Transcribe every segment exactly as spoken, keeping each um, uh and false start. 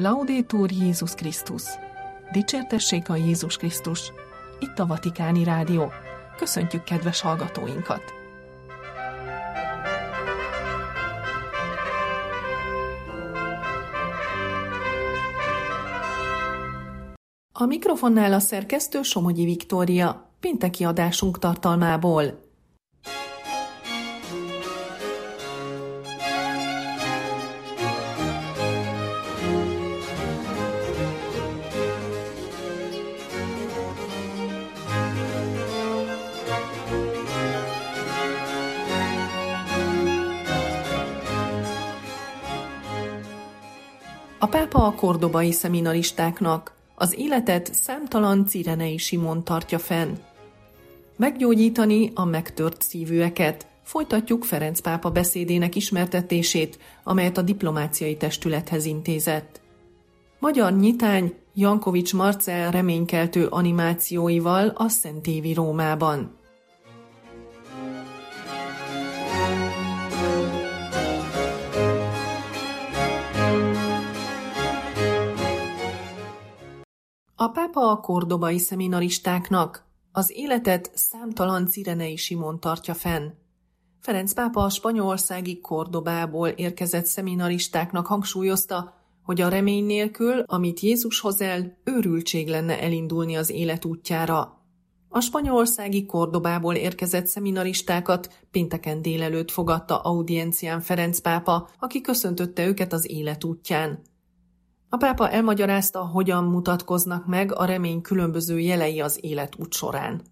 Laudetur Jézus Krisztus! Dicsértessék a Jézus Krisztus! Itt a Vatikáni Rádió. Köszöntjük kedves hallgatóinkat! A mikrofonnál a szerkesztő Somogyi Viktória, pénteki adásunk tartalmából. A pápa a kordobai szeminaristáknak az életet számtalan Cirenei Simon tartja fenn. Meggyógyítani a megtört szívűeket. Folytatjuk Ferenc pápa beszédének ismertetését, amelyet a diplomáciai testülethez intézett. Magyar nyitány Jankovics Marcell reménykeltő animációival a Szentévi Rómában. A pápa a kordobai szeminaristáknak az életet számtalan Cirenei Simon tartja fenn. Ferenc pápa a spanyolországi Kordobából érkezett szeminaristáknak hangsúlyozta, hogy a remény nélkül, amit Jézus hoz el, őrültség lenne elindulni az élet útjára. A spanyolországi Kordobából érkezett szeminaristákat pénteken délelőtt fogadta audiencián Ferenc pápa, aki köszöntötte őket az élet útján. A pápa elmagyarázta, hogyan mutatkoznak meg a remény különböző jelei az életút során.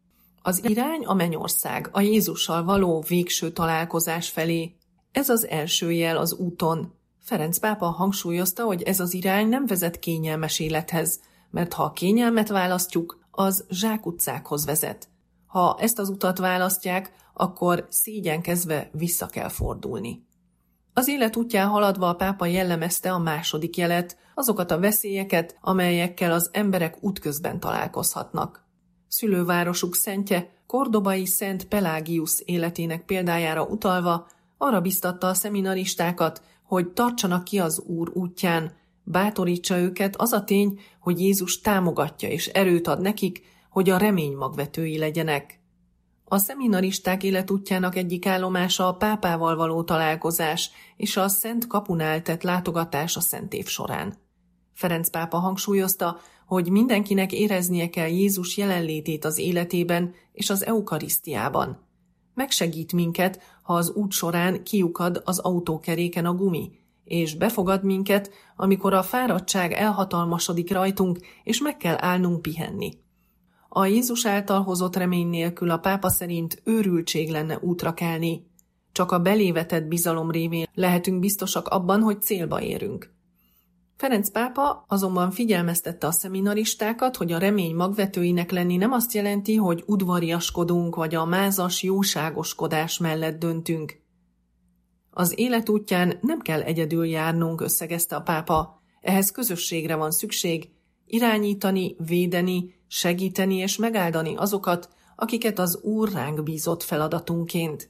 Az irány a mennyország, a Jézussal való végső találkozás felé. Ez az első jel az úton. Ferenc pápa hangsúlyozta, hogy ez az irány nem vezet kényelmes élethez, mert ha a kényelmet választjuk, az zsákutcákhoz vezet. Ha ezt az utat választják, akkor szégyenkezve vissza kell fordulni. Az élet útján haladva a pápa jellemezte a második jelet, azokat a veszélyeket, amelyekkel az emberek útközben találkozhatnak. Szülővárosuk szentje, kordobai Szent Pelágius életének példájára utalva arra biztatta a szeminaristákat, hogy tartsanak ki az Úr útján, bátorítsa őket az a tény, hogy Jézus támogatja és erőt ad nekik, hogy a remény magvetői legyenek. A szeminaristák életútjának egyik állomása a pápával való találkozás és a Szent Kapunál tett látogatás a Szent Év során. Ferenc pápa hangsúlyozta, hogy mindenkinek éreznie kell Jézus jelenlétét az életében és az eukarisztiában. Megsegít minket, ha az út során kiukad az autókeréken a gumi, és befogad minket, amikor a fáradtság elhatalmasodik rajtunk, és meg kell állnunk pihenni. A Jézus által hozott remény nélkül a pápa szerint őrültség lenne útra kelni. Csak a belévetett bizalom révén lehetünk biztosak abban, hogy célba érünk. Ferenc pápa azonban figyelmeztette a szeminaristákat, hogy a remény magvetőinek lenni nem azt jelenti, hogy udvariaskodunk vagy a mázas jóságoskodás mellett döntünk. Az élet útján nem kell egyedül járnunk, összegezte a pápa. Ehhez közösségre van szükség, irányítani, védeni, segíteni és megáldani azokat, akiket az Úr ránk bízott feladatunként.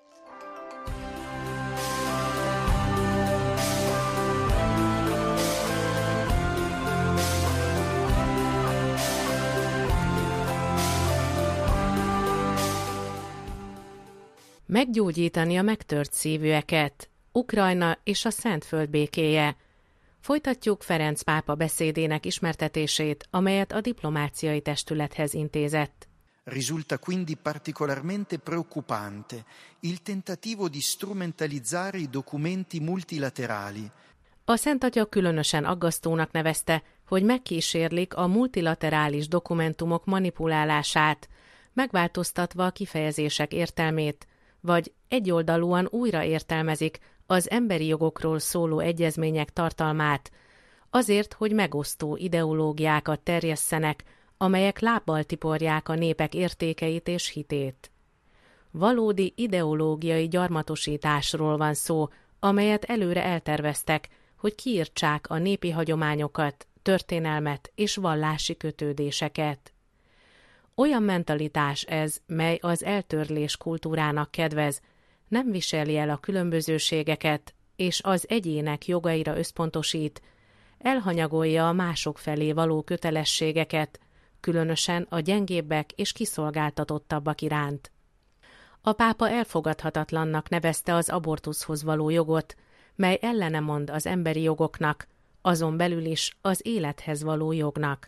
Meggyógyítani a megtört szívűeket. Ukrajna és a Szentföld békéje. Folytatjuk Ferenc pápa beszédének ismertetését, amelyet a diplomáciai testülethez intézett. Risulta quindi particolarmente preoccupante il tentativo di strumentalizzare i documenti multilaterali. A Szent Atya különösen aggasztónak nevezte, hogy megkísérlik a multilaterális dokumentumok manipulálását, megváltoztatva a kifejezések értelmét, vagy egyoldalúan újra értelmezik az emberi jogokról szóló egyezmények tartalmát, azért, hogy megosztó ideológiákat terjesszenek, amelyek lábbal tiporják a népek értékeit és hitét. Valódi ideológiai gyarmatosításról van szó, amelyet előre elterveztek, hogy kiirtsák a népi hagyományokat, történelmet és vallási kötődéseket. Olyan mentalitás ez, mely az eltörlés kultúrának kedvez, nem viseli el a különbözőségeket, és az egyének jogaira összpontosít, elhanyagolja a mások felé való kötelességeket, különösen a gyengébbek és kiszolgáltatottabbak iránt. A pápa elfogadhatatlannak nevezte az abortuszhoz való jogot, mely ellene mond az emberi jogoknak, azon belül is az élethez való jognak.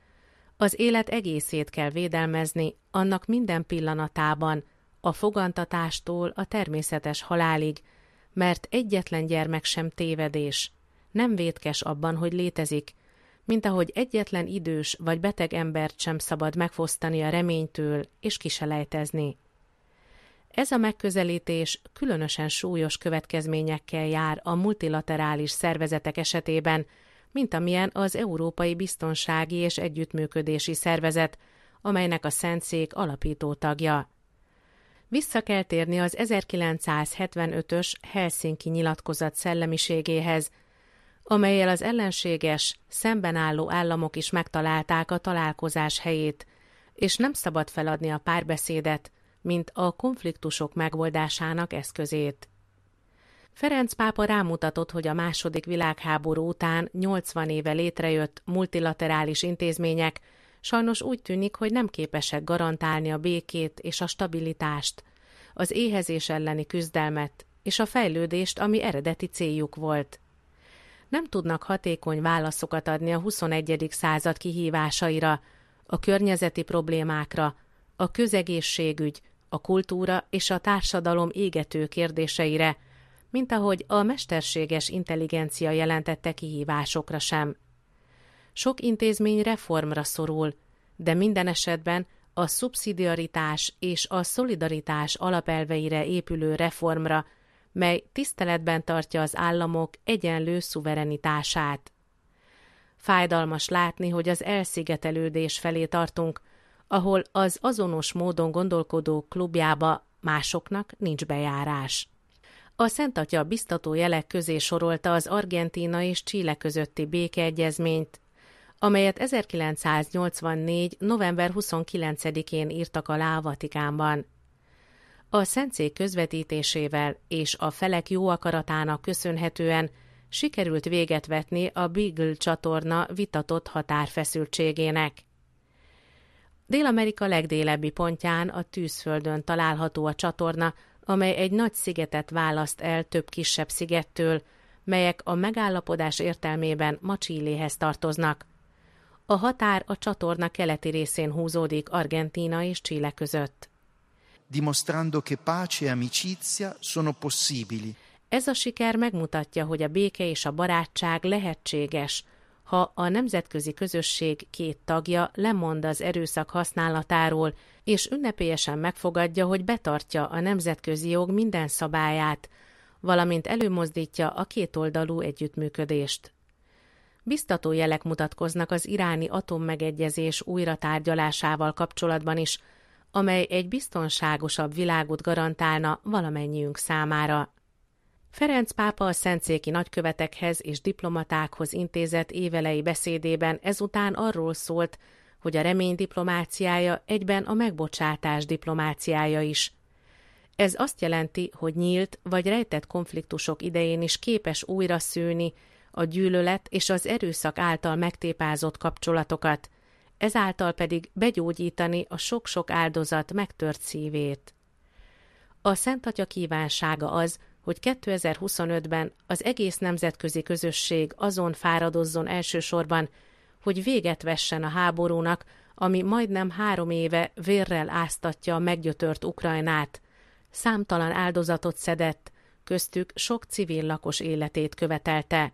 Az élet egészét kell védelmezni, annak minden pillanatában, a fogantatástól a természetes halálig, mert egyetlen gyermek sem tévedés, nem vétkes abban, hogy létezik, mint ahogy egyetlen idős vagy beteg embert sem szabad megfosztani a reménytől és kiselejtezni. Ez a megközelítés különösen súlyos következményekkel jár a multilaterális szervezetek esetében, mint amilyen az Európai Biztonsági és Együttműködési Szervezet, amelynek a Szentszék alapító tagja. Vissza kell térni az ezerkilencszázhetvenötös Helsinki nyilatkozat szellemiségéhez, amellyel az ellenséges, szemben álló államok is megtalálták a találkozás helyét, és nem szabad feladni a párbeszédet, mint a konfliktusok megoldásának eszközét. Ferenc pápa rámutatott, hogy a második világháború után nyolcvan éve létrejött multilaterális intézmények sajnos úgy tűnik, hogy nem képesek garantálni a békét és a stabilitást, az éhezés elleni küzdelmet és a fejlődést, ami eredeti céljuk volt. Nem tudnak hatékony válaszokat adni a huszonegyedik század kihívásaira, a környezeti problémákra, a közegészségügy, a kultúra és a társadalom égető kérdéseire, mint ahogy a mesterséges intelligencia jelentette kihívásokra sem. Sok intézmény reformra szorul, de minden esetben a szubszidiaritás és a szolidaritás alapelveire épülő reformra, mely tiszteletben tartja az államok egyenlő szuverenitását. Fájdalmas látni, hogy az elszigetelődés felé tartunk, ahol az azonos módon gondolkodók klubjába másoknak nincs bejárás. A Szent Atya biztató jelek közé sorolta az Argentína és Chile közötti békeegyezményt, amelyet ezerkilencszáznyolcvannégy. november huszonkilencedikén írtak alá a Vatikánban. A Szentszék közvetítésével és a felek jó akaratának köszönhetően sikerült véget vetni a Beagle csatorna vitatott határfeszültségének. Dél-Amerika legdélebbi pontján, a Tűzföldön található a csatorna, amely egy nagy szigetet választ el több kisebb szigettől, melyek a megállapodás értelmében ma Chiléhez tartoznak. A határ a csatorna keleti részén húzódik Argentína és Chile között. Dimostrando che pace e amicizia sono possibili. Ez a siker megmutatja, hogy a béke és a barátság lehetséges, ha a nemzetközi közösség két tagja lemond az erőszak használatáról, és ünnepélyesen megfogadja, hogy betartja a nemzetközi jog minden szabályát, valamint előmozdítja a kétoldalú együttműködést. Biztató jelek mutatkoznak az iráni atommegegyezés újratárgyalásával kapcsolatban is, amely egy biztonságosabb világot garantálna valamennyiünk számára. Ferenc pápa a szentszéki nagykövetekhez és diplomatákhoz intézett évelei beszédében ezután arról szólt, hogy a remény diplomáciája egyben a megbocsátás diplomáciája is. Ez azt jelenti, hogy nyílt vagy rejtett konfliktusok idején is képes újra szülni a gyűlölet és az erőszak által megtépázott kapcsolatokat, ezáltal pedig begyógyítani a sok-sok áldozat megtört szívét. A Szent Atya kívánsága az, hogy kétezer-huszonötben az egész nemzetközi közösség azon fáradozzon elsősorban, hogy véget vessen a háborúnak, ami majdnem három éve vérrel áztatja a meggyötört Ukrajnát, számtalan áldozatot szedett, köztük sok civil lakos életét követelte.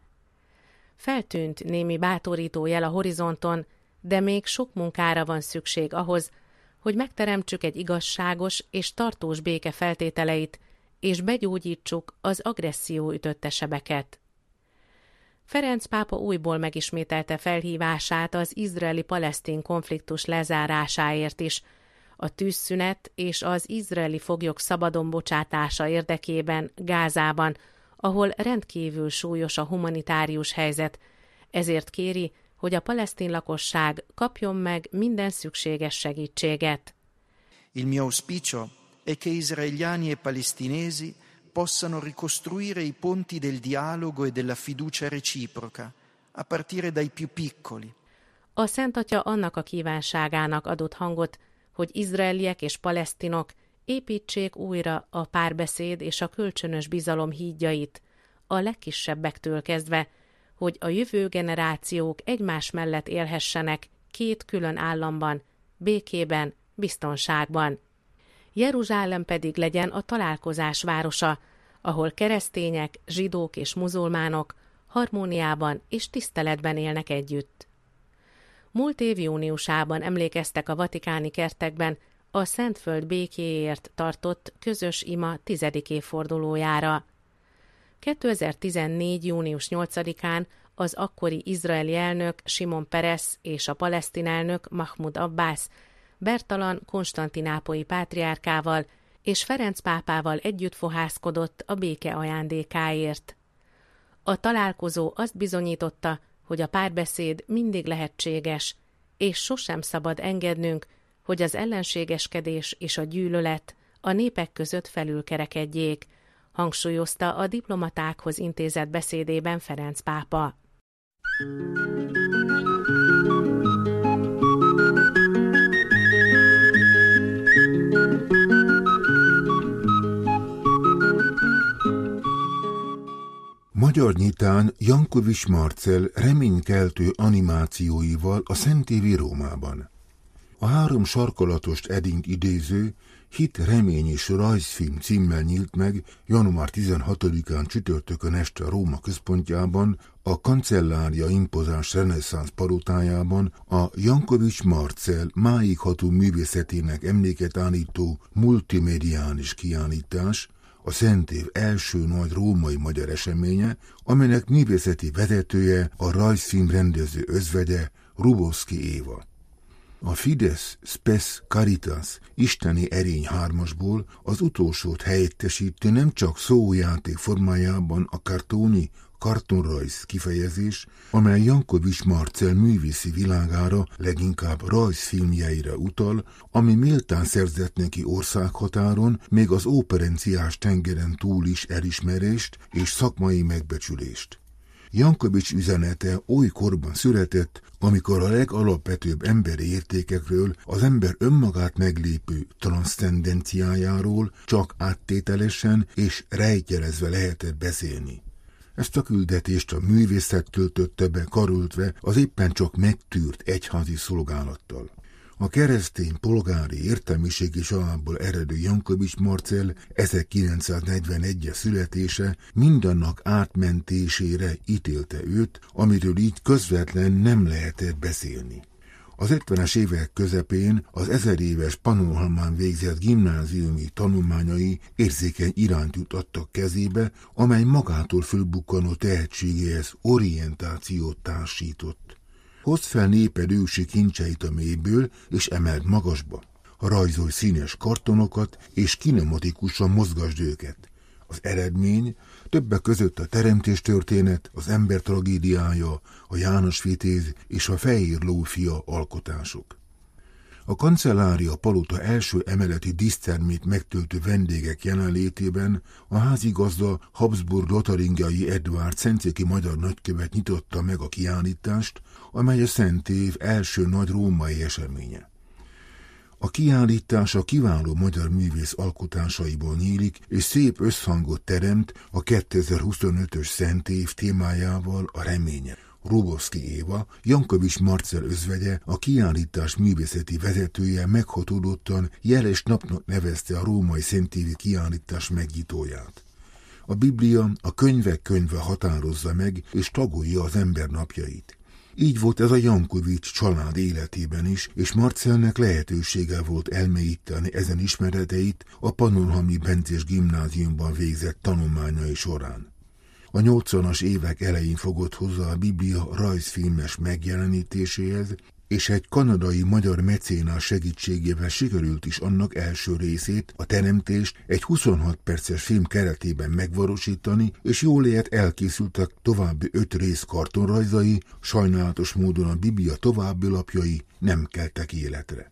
Feltűnt némi bátorító jel a horizonton, de még sok munkára van szükség ahhoz, hogy megteremtsük egy igazságos és tartós béke feltételeit, és begyógyítsuk az agresszió ütötte sebeket. Ferenc pápa újból megismételte felhívását az izraeli-palesztin konfliktus lezárásáért is, a tűzszünet és az izraeli foglyok szabadon bocsátása érdekében Gázában, ahol rendkívül súlyos a humanitárius helyzet, ezért kéri, hogy a palesztin lakosság kapjon meg minden szükséges segítséget. Il mio auspicio è che israeliani e palestinesi possano ricostruire i ponti del dialogo e della fiducia reciproca, a partire dai più piccoli. A Szent Atya annak a kívánságának adott hangot, hogy izraeliek és palesztinok építsék újra a párbeszéd és a kölcsönös bizalom hídjait, a legkisebbektől kezdve, hogy a jövő generációk egymás mellett élhessenek két külön államban, békében, biztonságban. Jeruzsálem pedig legyen a találkozás városa, ahol keresztények, zsidók és muzulmánok harmóniában és tiszteletben élnek együtt. Múlt év júniusában emlékeztek a vatikáni kertekben a Szentföld békéért tartott közös ima tizedik évfordulójára. kétezer-tizennégy. június nyolcadikán az akkori izraeli elnök Simon Peres és a palesztin elnök Mahmud Abbas Bertalan konstantinápolyi pátriárkával és Ferenc pápával együtt fohászkodott a béke ajándékáért. A találkozó azt bizonyította, hogy a párbeszéd mindig lehetséges, és sosem szabad engednünk, hogy az ellenségeskedés és a gyűlölet a népek között felülkerekedjék, hangsúlyozta a diplomatákhoz intézett beszédében Ferenc pápa. Magyar nyitán Jankovics Marcell reménykeltő animációival a Szent té vé Rómában. A három sarkalatost edényt idéző Hit, remény és rajzfilm címmel nyílt meg január tizenhatodikán csütörtökön este Róma központjában, a Kancellária impozáns reneszánsz palotájában a Jankovics Marcell máig ható művészetének emléket állító multimédiális kiállítás, a Szent Év első nagy római magyar eseménye, amelynek művészeti vezetője a rajzfilm rendező özvegye, Hrubovszky Éva. A Fides Spes Caritas isteni erény hármasból az utolsót helyettesítő nem csak szójáték formájában a kartóni, kartonrajz kifejezés, amely Jankovics Marcell művészi világára, leginkább rajzfilmjeire utal, ami méltán szerzett neki országhatáron, még az óperenciás tengeren túl is elismerést és szakmai megbecsülést. Jankovics üzenete oly korban született, amikor a legalapvetőbb emberi értékekről, az ember önmagát meglépő transzcendenciájáról csak áttételesen és rejtjelezve lehetett beszélni. Ezt a küldetést a művészek töltötte be karöltve az éppen csak megtűrt egyházi szolgálattal. A keresztény polgári értelmiségi családból eredő Jankovics Marcell ezerkilencszáznegyvenegyes születése mindannak átmentésére ítélte őt, amiről így közvetlen nem lehetett beszélni. Az ötvenes évek közepén az ezer éves Pannonhalmán végzett gimnáziumi tanulmányai érzékeny irányt jutottak kezébe, amely magától fölbukkanó tehetségéhez orientációt társított. Hozd fel néped ősi kincseit a mélyből, és emeld magasba. Rajzolj színes kartonokat, és kinematikusan mozgasd őket. Az eredmény többek között a teremtéstörténet, az ember tragédiája, a János Vitéz és a Fehér lófia alkotások. A Kancellária palota első emeleti dísztermét megtöltő vendégek jelenlétében a házigazda Habsburg-Lotaringiai Edvárd szentszéki magyar nagykövet nyitotta meg a kiállítást, amely a Szent Év első nagy római eseménye. A kiállítás a kiváló magyar művész alkotásaiból nyílik, és szép összhangot teremt a kétezer-huszonötös Szent Év témájával, a reménye. Hrubovszky Éva, Jankovics Marcell özvegye, a kiállítás művészeti vezetője meghatódottan jeles napnak nevezte a római szentévi kiállítás megnyitóját. A Biblia a könyvek könyve határozza meg és tagolja az ember napjait. Így volt ez a Jankovics család életében is, és Marcellnek lehetősége volt elmélyíteni ezen ismereteit a Pannonhalmi Bencés gimnáziumban végzett tanulmányai során. A nyolcvanas évek elején fogott hozzá a Biblia rajzfilmes megjelenítéséhez, és egy kanadai magyar mecénás segítségével sikerült is annak első részét, a teremtést egy huszonhat perces film keretében megvalósítani, és jól lehet elkészültek további öt rész kartonrajzai, sajnálatos módon a Biblia további lapjai nem keltek életre.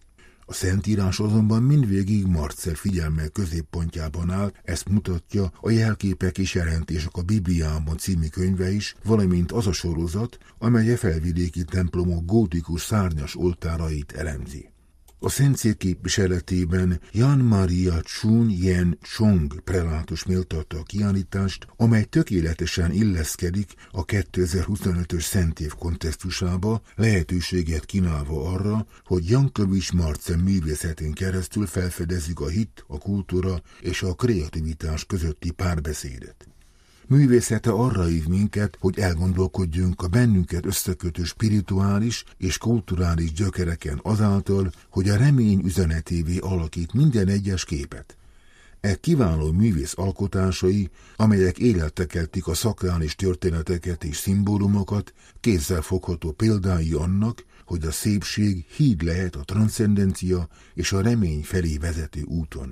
A Szentírás azonban mindvégig Marcel figyelme középpontjában áll, ezt mutatja a Jelképek és jelentések a Bibliában című könyve is, valamint az a sorozat, amely a felvidéki templomok gótikus szárnyas oltárait elemzi. A Szentszék képviseletében Jan Maria Chun Yen Chong prelátus méltatta a kiállítást, amely tökéletesen illeszkedik a kétezer-huszonötös szentév kontextusába, lehetőséget kínálva arra, hogy Jankovics Marcel művészetén keresztül felfedezzük a hit, a kultúra és a kreativitás közötti párbeszédet. Művészete arra hív minket, hogy elgondolkodjunk a bennünket összekötő spirituális és kulturális gyökereken azáltal, hogy a remény üzenetévé alakít minden egyes képet. E kiváló művész alkotásai, amelyek élettekeltik a szakrális történeteket és szimbólumokat, kézzelfogható példái annak, hogy a szépség híd lehet a transzcendencia és a remény felé vezető úton.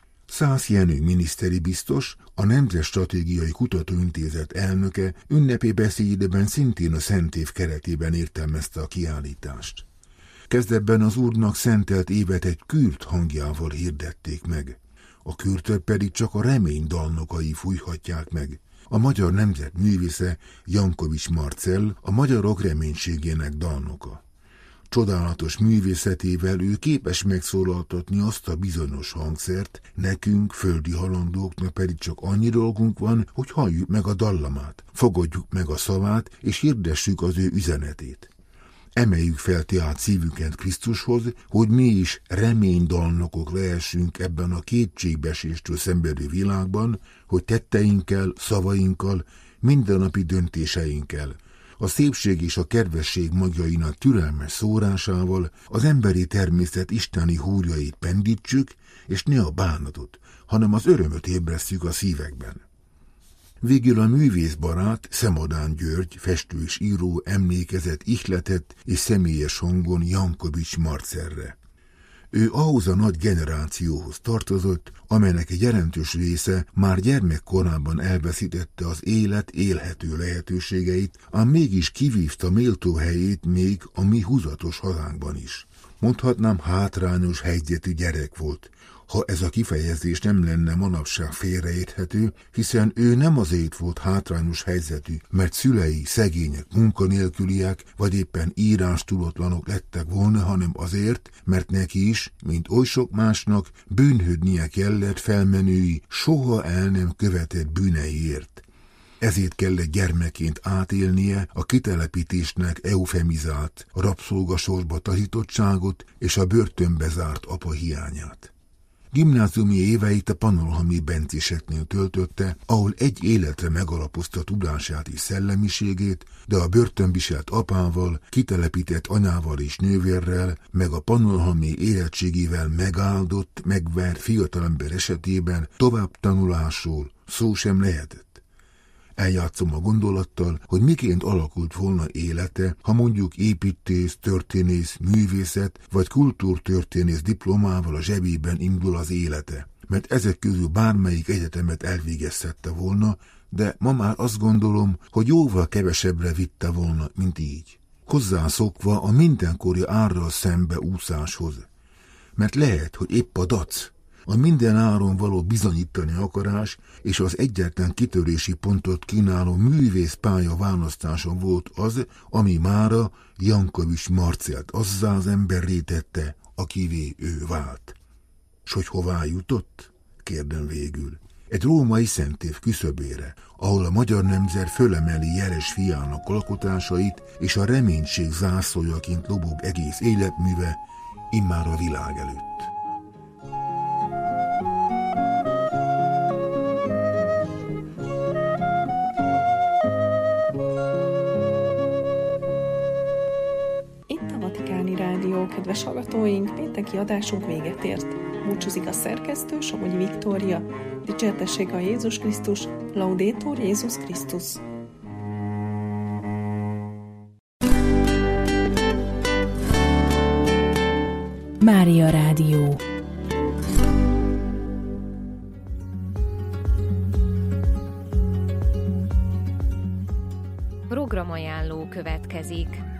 Szász Jenő miniszteri biztos, a Nemzetstratégiai Kutatóintézet elnöke ünnepi beszédében szintén a szentév keretében értelmezte a kiállítást. Kezdetben az Úrnak szentelt évet egy kürt hangjával hirdették meg. A kürtöt pedig csak a remény dalnokai fújhatják meg. A magyar nemzet művésze Jankovics Marcel a magyarok reménységének dalnoka. Csodálatos művészetével ő képes megszólaltatni azt a bizonyos hangszert, nekünk, földi halandóknak pedig csak annyi dolgunk van, hogy halljuk meg a dallamát, fogadjuk meg a szavát, és hirdessük az ő üzenetét. Emeljük fel tehát szívünket Krisztushoz, hogy mi is reménydalnokok lehessünk ebben a kétségbeeséstől szenvedő világban, hogy tetteinkkel, szavainkkal, mindennapi döntéseinkkel, a szépség és a kedvesség magjainak türelmes szórásával az emberi természet isteni húrjait pendítsük, és ne a bánatot, hanem az örömöt ébresztjük a szívekben. Végül a művészbarát Szemadán György, festő és író emlékezett ihletett és személyes hangon Jankovics Marcelre. Ő ahhoz a nagy generációhoz tartozott, amelynek egy jelentős része már gyermekkorában elveszítette az élet élhető lehetőségeit, ám mégis kivívta méltó helyét még a mi húzatos hazánkban is. Mondhatnám, hátrányos helyzetű gyerek volt, ha ez a kifejezés nem lenne manapság félreérthető, hiszen ő nem azért volt hátrányos helyzetű, mert szülei szegények, munkanélküliek, vagy éppen írástudatlanok lettek volna, hanem azért, mert neki is, mint oly sok másnak, bűnhődnie kellett felmenői, soha el nem követett bűneiért. Ezért kellett gyermekként átélnie a kitelepítésnek eufemizált, rabszolgasorba tanítottságot és a börtönbe zárt apa hiányát. Gimnáziumi éveit a Pannonhalmi Benciseknél töltötte, ahol egy életre megalapozta tudását és szellemiségét, de a börtönviselt apával, kitelepített anyával és nővérrel, meg a pannonhalmi érettségével megáldott, megvert fiatalember esetében tovább tanulásról szó sem lehetett. Eljátszom a gondolattal, hogy miként alakult volna élete, ha mondjuk építész, történész, művészet vagy kultúrtörténész diplomával a zsebében indul az élete, mert ezek közül bármelyik egyetemet elvégezhette volna, de ma már azt gondolom, hogy jóval kevesebbre vitte volna, mint így. Hozzászokva a mindenkori árral szembe úszáshoz. Mert lehet, hogy épp a dac, a minden áron való bizonyítani akarás és az egyetlen kitörési pontot kínáló művészpálya választása volt az, ami mára Jankovics Marcelt azzá az emberré tette, akivé ő vált. S hogy hová jutott? Kérdem végül. Egy római szentév küszöbére, ahol a magyar nemzet fölemeli jeles fiának alkotásait és a reménység zászlójaként lobog egész életműve, immár a világ előtt. Kedves hallgatóink, pénteki adásunk véget ért. Búcsúzik a szerkesztő, Somogyi Viktória. Dicsértessék a Jézus Krisztus, Laudetur Jézus Krisztus. Mária Rádió. Programajánló következik.